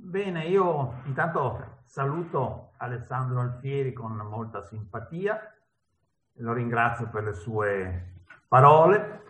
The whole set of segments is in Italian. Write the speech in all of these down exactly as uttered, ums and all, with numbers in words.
Bene, io intanto saluto Alessandro Alfieri con molta simpatia, lo ringrazio per le sue parole.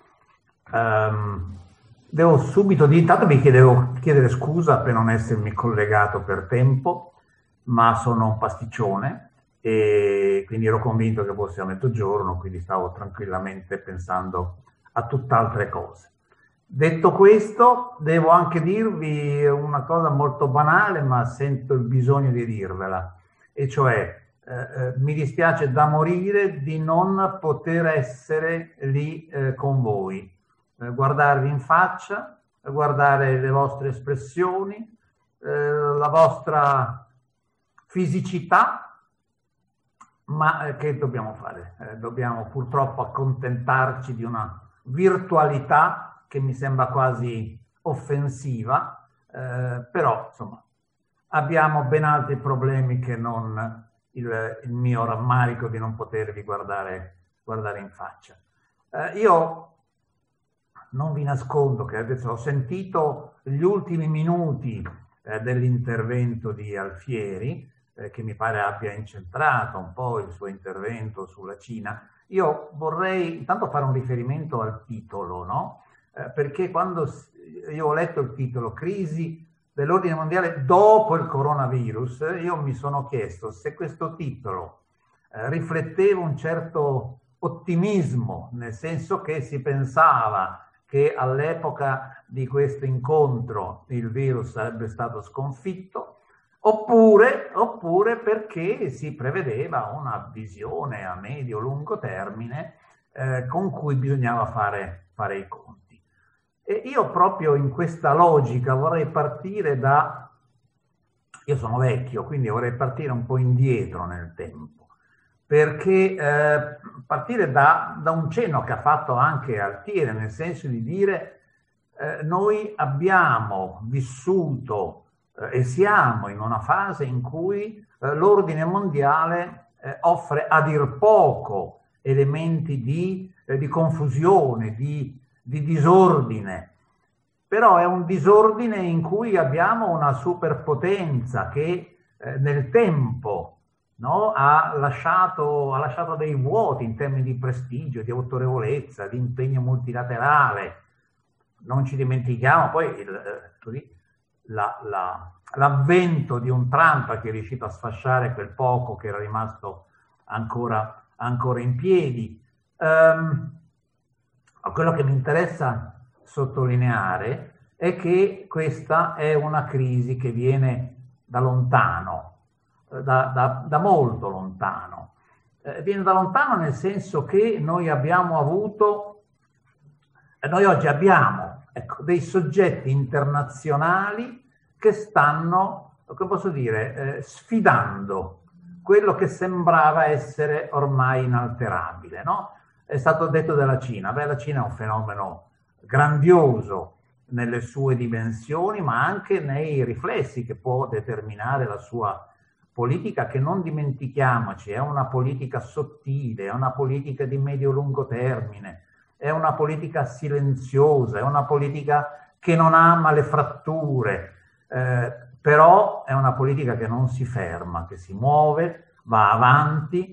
Um, devo subito dire, intanto mi chiedevo, chiedere scusa per non essermi collegato per tempo, ma sono un pasticcione e quindi ero convinto che fosse a mezzogiorno, quindi stavo tranquillamente pensando a tutt'altre cose. Detto questo, devo anche dirvi una cosa molto banale, ma sento il bisogno di dirvela, e cioè eh, eh, mi dispiace da morire di non poter essere lì eh, con voi, eh, guardarvi in faccia, guardare le vostre espressioni, eh, la vostra fisicità, ma eh, che dobbiamo fare? Eh, dobbiamo purtroppo accontentarci di una virtualità che mi sembra quasi offensiva, eh, però insomma abbiamo ben altri problemi che non il, il mio rammarico di non potervi guardare, guardare in faccia. Eh, io non vi nascondo che adesso ho sentito gli ultimi minuti eh, dell'intervento di Alfieri, eh, che mi pare abbia incentrato un po' il suo intervento sulla Cina. Io vorrei intanto fare un riferimento al titolo, no? Eh, perché quando io ho letto il titolo Crisi dell'ordine mondiale dopo il coronavirus, io mi sono chiesto se questo titolo eh, rifletteva un certo ottimismo, nel senso che si pensava che all'epoca di questo incontro il virus sarebbe stato sconfitto, oppure, oppure perché si prevedeva una visione a medio-lungo termine eh, con cui bisognava fare, fare i conti. E io proprio in questa logica vorrei partire da... Io sono vecchio, quindi vorrei partire un po' indietro nel tempo, perché eh, partire da, da un cenno che ha fatto anche Alfieri, nel senso di dire eh, noi abbiamo vissuto eh, e siamo in una fase in cui eh, l'ordine mondiale eh, offre a dir poco elementi di, eh, di confusione, di di disordine, però è un disordine in cui abbiamo una superpotenza che eh, nel tempo, no, ha lasciato, ha lasciato dei vuoti in termini di prestigio, di autorevolezza, di impegno multilaterale. Non ci dimentichiamo poi il, eh, così, la, la, l'avvento di un Trump che è riuscito a sfasciare quel poco che era rimasto ancora, ancora in piedi. Um, Quello che mi interessa sottolineare è che questa è una crisi che viene da lontano, da, da, da molto lontano. Eh, viene da lontano nel senso che noi abbiamo avuto, noi oggi abbiamo ecco, dei soggetti internazionali che stanno, come posso dire, eh, sfidando quello che sembrava essere ormai inalterabile, no? È stato detto della Cina. Beh, la Cina è un fenomeno grandioso nelle sue dimensioni, ma anche nei riflessi che può determinare la sua politica, che non dimentichiamoci, è una politica sottile, è una politica di medio-lungo termine, è una politica silenziosa, è una politica che non ama le fratture, eh, però è una politica che non si ferma, che si muove, va avanti,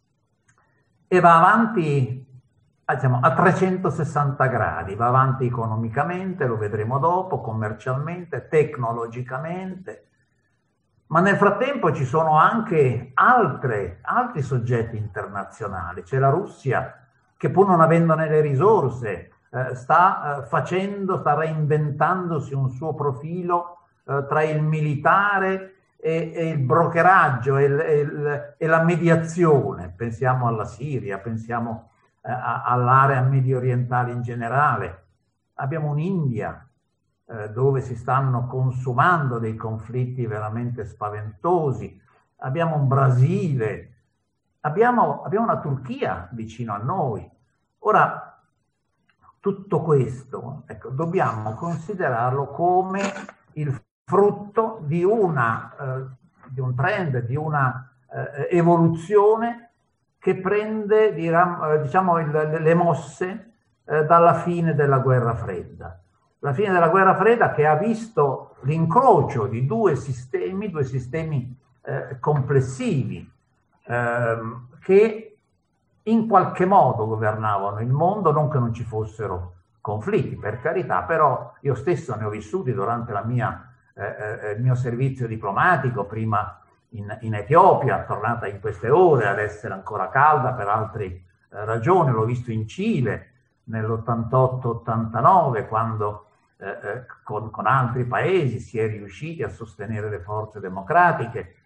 e va avanti diciamo, a trecentosessanta gradi, va avanti economicamente, lo vedremo dopo, commercialmente, tecnologicamente, ma nel frattempo ci sono anche altre, altri soggetti internazionali. C'è la Russia che, pur non avendone le risorse, eh, sta eh, facendo, sta reinventandosi un suo profilo eh, tra il militare e, e il brokeraggio e, il, e, il, e la mediazione. Pensiamo alla Siria, pensiamo eh, all'area medio orientale in generale. Abbiamo un'India eh, dove si stanno consumando dei conflitti veramente spaventosi. Abbiamo un Brasile, abbiamo, abbiamo una Turchia vicino a noi. Ora, tutto questo, ecco, dobbiamo considerarlo come il frutto di, una, eh, di un trend, di una eh, evoluzione che prende diciamo, il, le mosse eh, dalla fine della guerra fredda. la fine della guerra fredda, che ha visto l'incrocio di due sistemi, due sistemi eh, complessivi eh, che in qualche modo governavano il mondo, non che non ci fossero conflitti, per carità, però io stesso ne ho vissuti durante la mia, eh, il mio servizio diplomatico, prima in, in Etiopia, tornata in queste ore ad essere ancora calda per altre eh, ragioni, l'ho visto in Cile nell'ottantotto ottantanove, quando eh, eh, con, con altri paesi si è riusciti a sostenere le forze democratiche.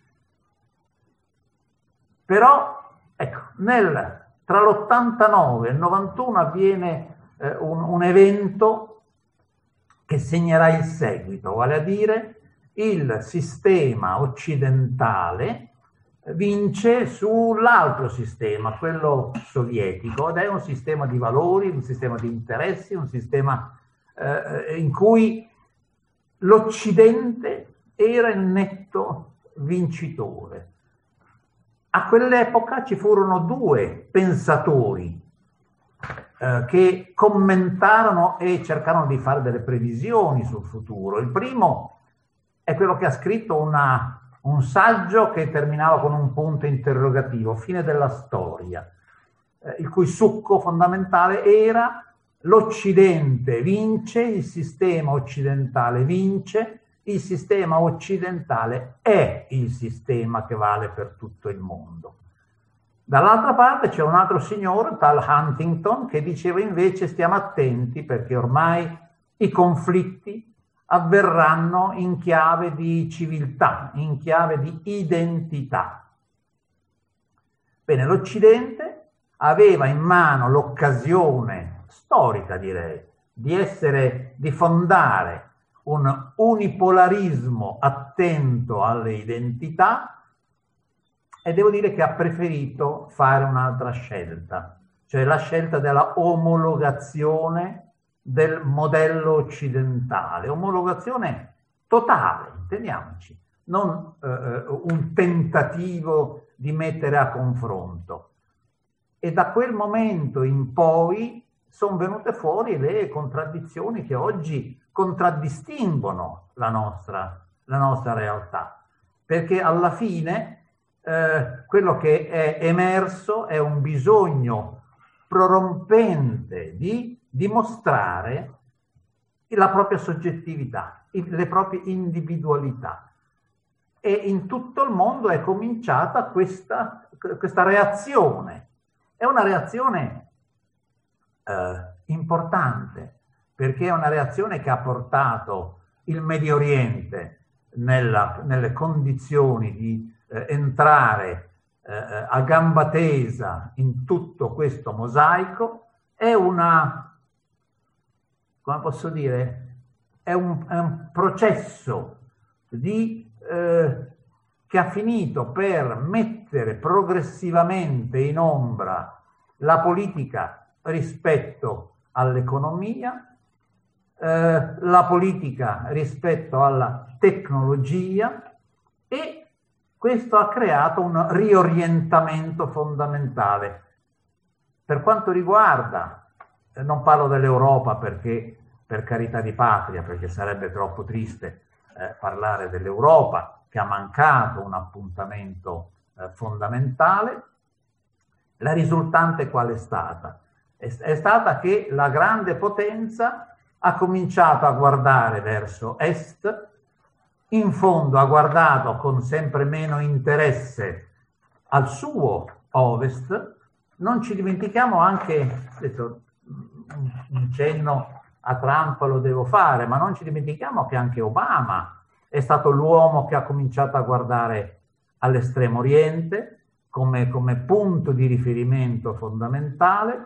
Però, ecco, nel, tra l'ottantanove e il novantuno avviene eh, un, un evento che segnerà il seguito, vale a dire il sistema occidentale vince sull'altro sistema, quello sovietico, ed è un sistema di valori, un sistema di interessi, un sistema eh, in cui l'Occidente era il netto vincitore. A quell'epoca ci furono due pensatori eh, che commentarono e cercarono di fare delle previsioni sul futuro. Il primo è quello che ha scritto una, un saggio che terminava con un punto interrogativo, fine della storia, eh, il cui succo fondamentale era: l'Occidente vince, il sistema occidentale vince, il sistema occidentale è il sistema che vale per tutto il mondo. Dall'altra parte c'è un altro signore, tal Huntington, che diceva invece: stiamo attenti perché ormai i conflitti avverranno in chiave di civiltà, in chiave di identità. Bene, l'Occidente aveva in mano l'occasione storica, direi, di essere, di fondare un unipolarismo attento alle identità, e devo dire che ha preferito fare un'altra scelta, cioè la scelta della omologazione del modello occidentale, omologazione totale, intendiamoci, non eh, un tentativo di mettere a confronto. E da quel momento in poi sono venute fuori le contraddizioni che oggi contraddistinguono la nostra, la nostra realtà, perché alla fine eh, quello che è emerso è un bisogno prorompente di dimostrare la propria soggettività, le proprie individualità. E in tutto il mondo è cominciata questa, questa reazione. È una reazione eh, importante, perché è una reazione che ha portato il Medio Oriente nella, nelle condizioni di eh, entrare eh, a gamba tesa in tutto questo mosaico. È una, come posso dire, è un, è un processo di, eh, che ha finito per mettere progressivamente in ombra la politica rispetto all'economia, eh, la politica rispetto alla tecnologia, e questo ha creato un riorientamento fondamentale. Per quanto riguarda, eh, non parlo dell'Europa perché, per carità di patria, perché sarebbe troppo triste eh, parlare dell'Europa, che ha mancato un appuntamento eh, fondamentale. La risultante qual è stata? È, è stata che la grande potenza ha cominciato a guardare verso est, in fondo ha guardato con sempre meno interesse al suo ovest. Non ci dimentichiamo anche, detto, un cenno a Trump lo devo fare, ma non ci dimentichiamo che anche Obama è stato l'uomo che ha cominciato a guardare all'estremo oriente come, come punto di riferimento fondamentale.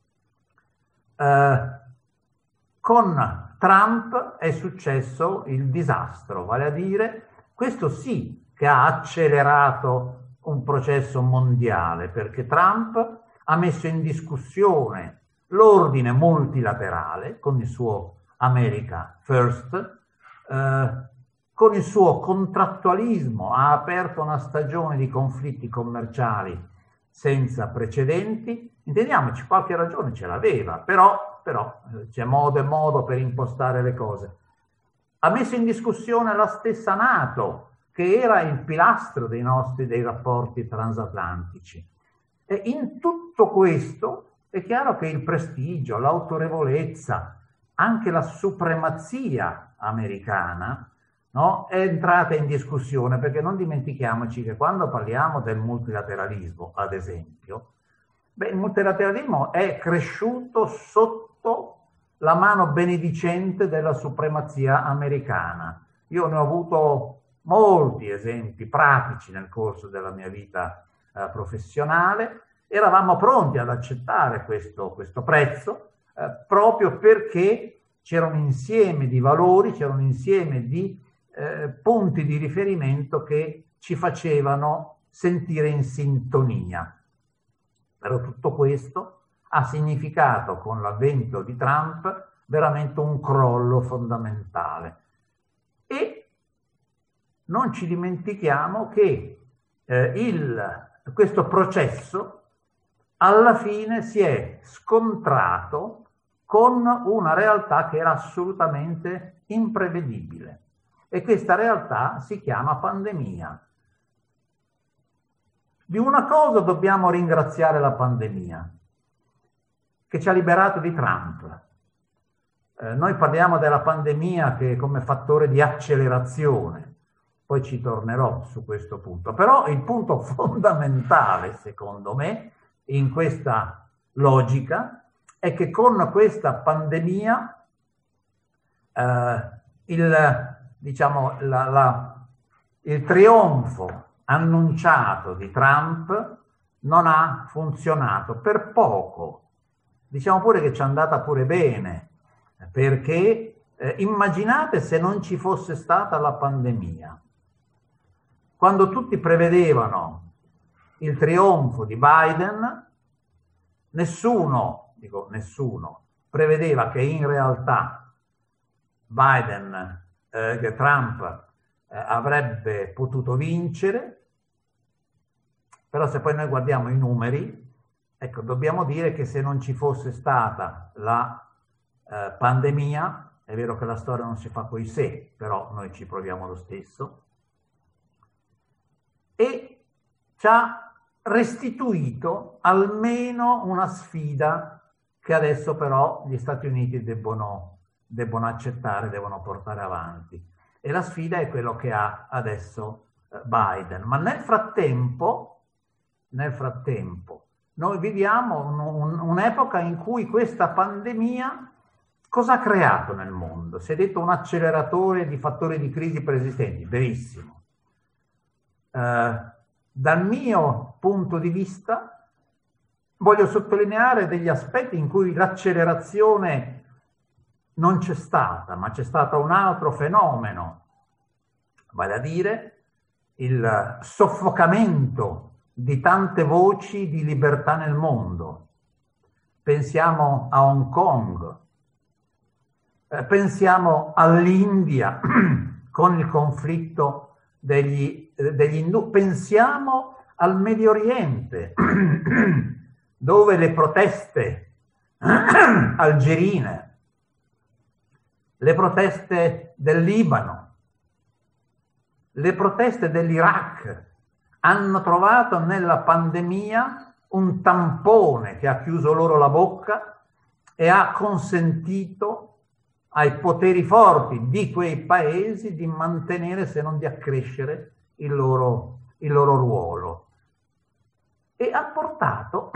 Eh, con Trump è successo il disastro, vale a dire, questo sì che ha accelerato un processo mondiale, perché Trump ha messo in discussione l'ordine multilaterale con il suo America First, eh, con il suo contrattualismo ha aperto una stagione di conflitti commerciali senza precedenti. Intendiamoci, qualche ragione ce l'aveva, però però eh, c'è modo e modo per impostare le cose. Ha messo in discussione la stessa NATO, che era il pilastro dei nostri dei rapporti transatlantici. E in tutto questo è chiaro che il prestigio, l'autorevolezza, anche la supremazia americana, no, è entrata in discussione, perché non dimentichiamoci che quando parliamo del multilateralismo, ad esempio, beh, il multilateralismo è cresciuto sotto la mano benedicente della supremazia americana. Io ne ho avuto molti esempi pratici nel corso della mia vita eh, professionale. Eravamo pronti ad accettare questo, questo prezzo eh, proprio perché c'era un insieme di valori, c'era un insieme di eh, punti di riferimento che ci facevano sentire in sintonia. Però tutto questo ha significato, con l'avvento di Trump, veramente un crollo fondamentale. E non ci dimentichiamo che eh, il, questo processo alla fine si è scontrato con una realtà che era assolutamente imprevedibile. E questa realtà si chiama pandemia. Di una cosa dobbiamo ringraziare la pandemia, che ci ha liberato di Trump. Eh, noi parliamo della pandemia che come fattore di accelerazione, poi ci tornerò su questo punto. Però il punto fondamentale, secondo me, in questa logica, è che con questa pandemia eh, il, diciamo, la, la, il trionfo annunciato di Trump non ha funzionato per poco. Diciamo pure che ci è andata pure bene, perché eh, immaginate se non ci fosse stata la pandemia. Quando tutti prevedevano il trionfo di Biden, nessuno, dico nessuno, prevedeva che in realtà Biden, eh, che Trump eh, avrebbe potuto vincere. Però se poi noi guardiamo i numeri, ecco, dobbiamo dire che se non ci fosse stata la eh, pandemia, è vero che la storia non si fa coi se, però noi ci proviamo lo stesso, e ci ha restituito almeno una sfida che adesso però gli Stati Uniti debbono, debbono accettare, devono portare avanti. E la sfida è quello che ha adesso eh, Biden. Ma nel frattempo, nel frattempo, noi viviamo un, un, un'epoca in cui questa pandemia cosa ha creato nel mondo? Si è detto un acceleratore di fattori di crisi preesistenti, verissimo. Eh, dal mio punto di vista voglio sottolineare degli aspetti in cui l'accelerazione non c'è stata, ma c'è stato un altro fenomeno, vale a dire il soffocamento di tante voci di libertà nel mondo. Pensiamo a Hong Kong, eh, pensiamo all'India con il conflitto degli, eh, degli indù, pensiamo al Medio Oriente dove le proteste algerine, le proteste del Libano, le proteste dell'Iraq hanno trovato nella pandemia un tampone che ha chiuso loro la bocca e ha consentito ai poteri forti di quei paesi di mantenere, se non di accrescere, il loro, il loro ruolo. E ha portato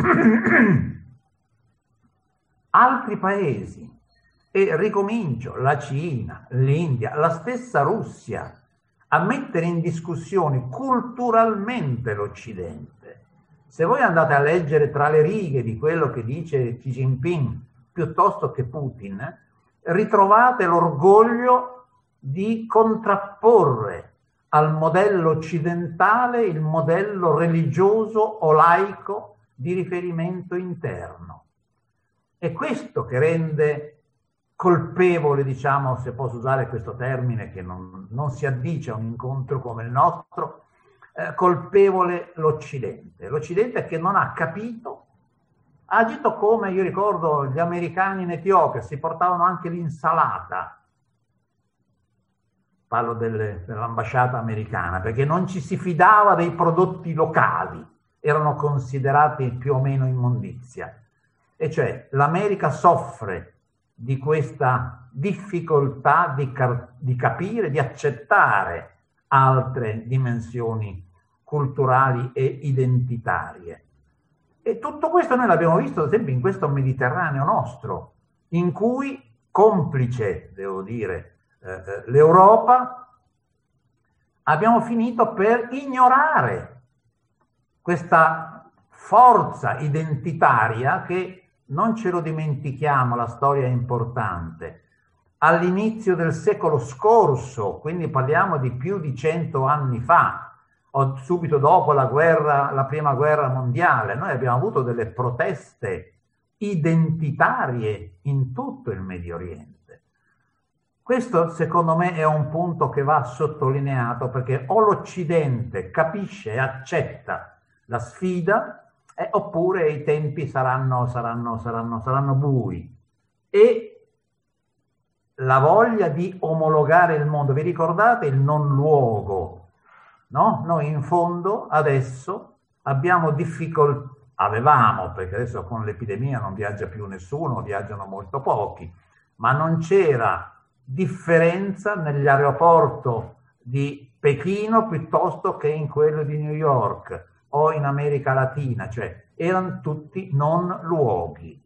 altri paesi, e ricomincio, la Cina, l'India, la stessa Russia, a mettere in discussione culturalmente l'Occidente. Se voi andate a leggere tra le righe di quello che dice Xi Jinping piuttosto che Putin, ritrovate l'orgoglio di contrapporre al modello occidentale il modello religioso o laico di riferimento interno. È questo che rende colpevole, diciamo, se posso usare questo termine che non, non si addice a un incontro come il nostro, eh, colpevole l'Occidente. L'Occidente che non ha capito ha agito come, io ricordo, gli americani in Etiopia, si portavano anche l'insalata. Parlo delle, dell'ambasciata americana, perché non ci si fidava dei prodotti locali, erano considerati più o meno immondizia. E cioè l'America soffre di questa difficoltà di, di capire, di accettare altre dimensioni culturali e identitarie. E tutto questo noi l'abbiamo visto, ad esempio, in questo Mediterraneo nostro, in cui, complice, devo dire, eh, l'Europa, abbiamo finito per ignorare questa forza identitaria che, non ce lo dimentichiamo, la storia è importante, all'inizio del secolo scorso, quindi parliamo di più di cento anni fa, o subito dopo la guerra, la prima guerra mondiale, noi abbiamo avuto delle proteste identitarie in tutto il Medio Oriente. Questo secondo me è un punto che va sottolineato, perché o l'Occidente capisce e accetta la sfida, eh, oppure i tempi saranno, saranno, saranno, saranno bui. E la voglia di omologare il mondo, vi ricordate il non luogo? No? Noi in fondo adesso abbiamo difficoltà, avevamo, perché adesso con l'epidemia non viaggia più nessuno, viaggiano molto pochi, ma non c'era differenza nell'aeroporto di Pechino piuttosto che in quello di New York o in America Latina, cioè erano tutti non luoghi.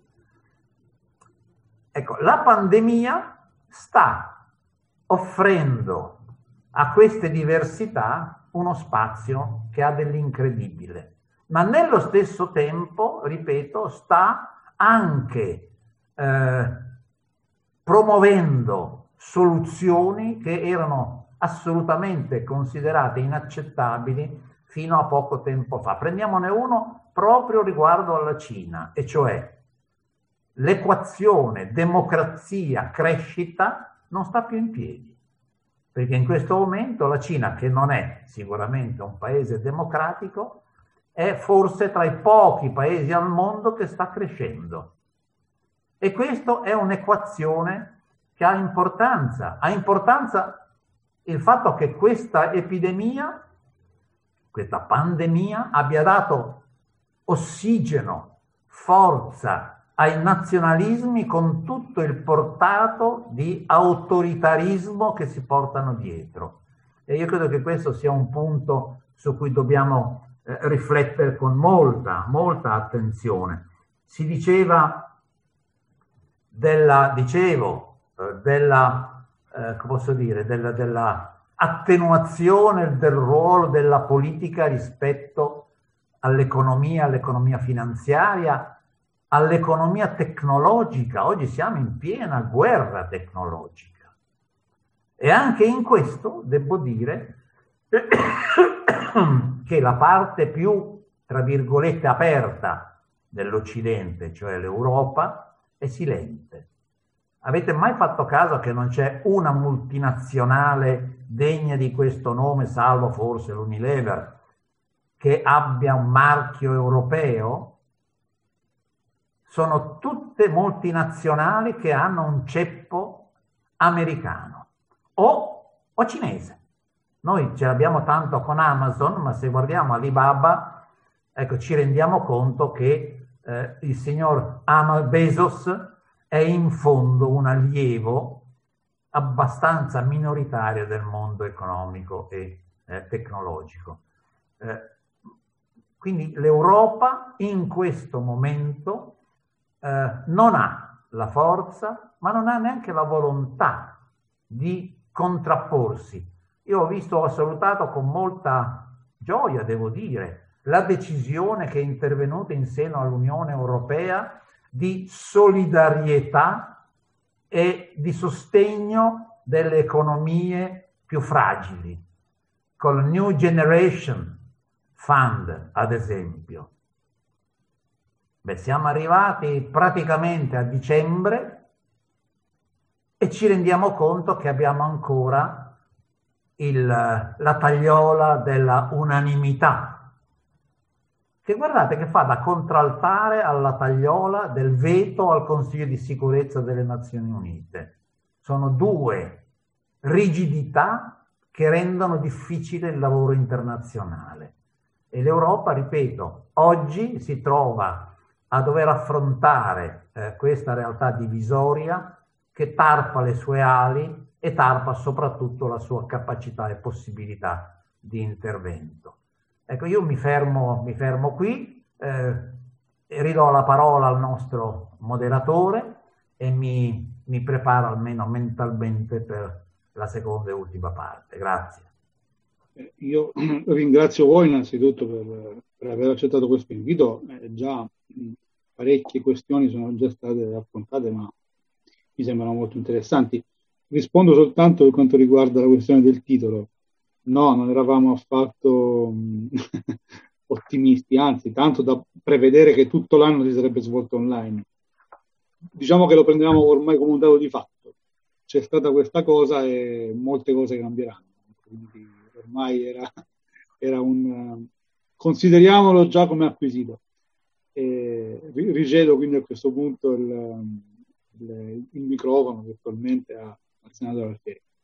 Ecco, la pandemia sta offrendo a queste diversità uno spazio che ha dell'incredibile, ma nello stesso tempo, ripeto, sta anche eh, promuovendo soluzioni che erano assolutamente considerate inaccettabili fino a poco tempo fa. Prendiamone uno proprio riguardo alla Cina, e cioè l'equazione democrazia-crescita non sta più in piedi, perché in questo momento la Cina, che non è sicuramente un paese democratico, è forse tra i pochi paesi al mondo che sta crescendo. E questa è un'equazione che ha importanza. Ha importanza il fatto che questa epidemia, questa pandemia, abbia dato ossigeno, forza ai nazionalismi con tutto il portato di autoritarismo che si portano dietro. E io credo che questo sia un punto su cui dobbiamo eh, riflettere con molta, molta attenzione. Si diceva della, dicevo, eh, della, eh, come posso dire, della, della attenuazione del ruolo della politica rispetto all'economia, all'economia finanziaria, all'economia tecnologica. Oggi siamo in piena guerra tecnologica e anche in questo devo dire che la parte più, tra virgolette, aperta dell'Occidente, cioè l'Europa, è silente. Avete mai fatto caso che non c'è una multinazionale degna di questo nome, salvo forse l'Unilever, che abbia un marchio europeo? Sono tutte multinazionali che hanno un ceppo americano o, o cinese. Noi ce l'abbiamo tanto con Amazon, ma se guardiamo Alibaba, ecco, ci rendiamo conto che eh, il signor Bezos è in fondo un allievo abbastanza minoritario del mondo economico e eh, tecnologico. Eh, quindi l'Europa in questo momento eh, non ha la forza, ma non ha neanche la volontà di contrapporsi. Io ho visto, ho salutato con molta gioia, devo dire, la decisione che è intervenuta in seno all'Unione Europea di solidarietà e di sostegno delle economie più fragili, con il New Generation Fund, ad esempio. Beh, siamo arrivati praticamente a dicembre e ci rendiamo conto che abbiamo ancora il, la tagliola della unanimità, che guardate che fa da contraltare alla tagliola del veto al Consiglio di sicurezza delle Nazioni Unite. Sono due rigidità che rendono difficile il lavoro internazionale. E l'Europa, ripeto, oggi si trova a dover affrontare eh, questa realtà divisoria che tarpa le sue ali e tarpa soprattutto la sua capacità e possibilità di intervento. Ecco, io mi fermo, mi fermo qui, eh, e ridò la parola al nostro moderatore e mi, mi preparo almeno mentalmente per la seconda e ultima parte. Grazie. Io ringrazio voi innanzitutto per, per aver accettato questo invito. Eh, già mh, parecchie questioni sono già state affrontate, ma mi sembrano molto interessanti. Rispondo soltanto per quanto riguarda la questione del titolo. No, non eravamo affatto mh, ottimisti, anzi, tanto da prevedere che tutto l'anno si sarebbe svolto online. Diciamo che lo prendevamo ormai come un dato di fatto. C'è stata questa cosa e molte cose cambieranno. Quindi ormai era, era un... consideriamolo già come acquisito. E ricedo quindi a questo punto il, il, il microfono virtualmente a, al senatore Alfieri.